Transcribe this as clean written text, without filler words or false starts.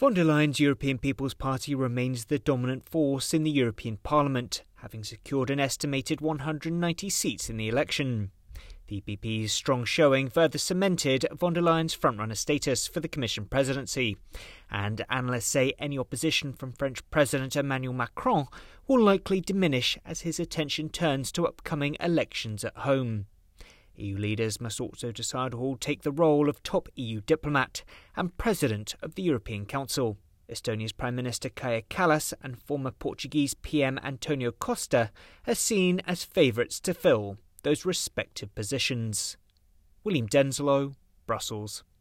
Von der Leyen's European People's Party remains the dominant force in the European Parliament, having secured an estimated 190 seats in the election. The EPP's strong showing further cemented von der Leyen's frontrunner status for the Commission presidency, and analysts say any opposition from French President Emmanuel Macron will likely diminish as his attention turns to upcoming elections at home. EU leaders must also decide who will take the role of top EU diplomat and President of the European Council. Estonia's Prime Minister Kaja Kallas and former Portuguese PM Antonio Costa are seen as favourites to fill those respective positions. William Denslow, Brussels.